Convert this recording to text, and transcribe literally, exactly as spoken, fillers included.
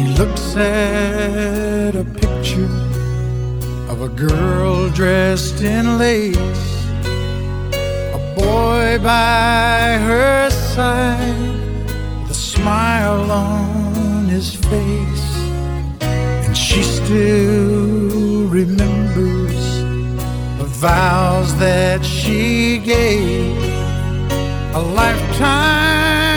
looks at a picture of a girl dressed in lace, a boy by her side with a smile on his face. And she still remembers the vows that she gave, a lifetime